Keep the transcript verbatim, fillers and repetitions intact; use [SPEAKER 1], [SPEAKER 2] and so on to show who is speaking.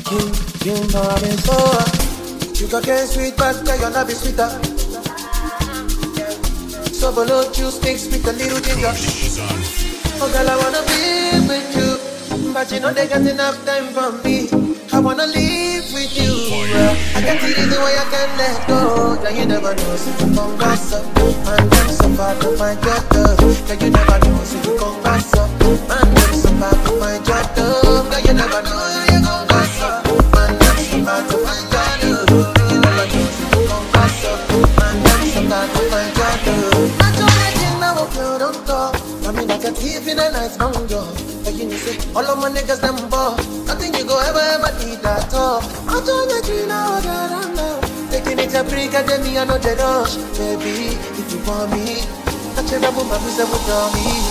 [SPEAKER 1] Kim, Kim, Bobby, so you got get sweet, but you're not be sweeter. So below juice mixed with a little ginger. Oh girl, I wanna be with you, but you know they got enough time for me. I wanna live with you. I can't see the way I can let go. Yeah, you never know, so you come pass up. And I'm so far to find your love. Yeah, you never know, so you come pass up. And I'm so far to find your love. Yeah, you never know, so you come pass up. And I'm so far to find your love. Yeah, you never know, so you come pass up. And I'm so far to find your love. I don't let you know if you don't talk. I mean, I can thief in a night long door. But you know, say, all of my niggas, them ball. Nothing you go ever, ever need at all. I don't let you know that I'm now taking it a break, and me, I know the rush. Baby, if you want me, touch it up with my piece of me.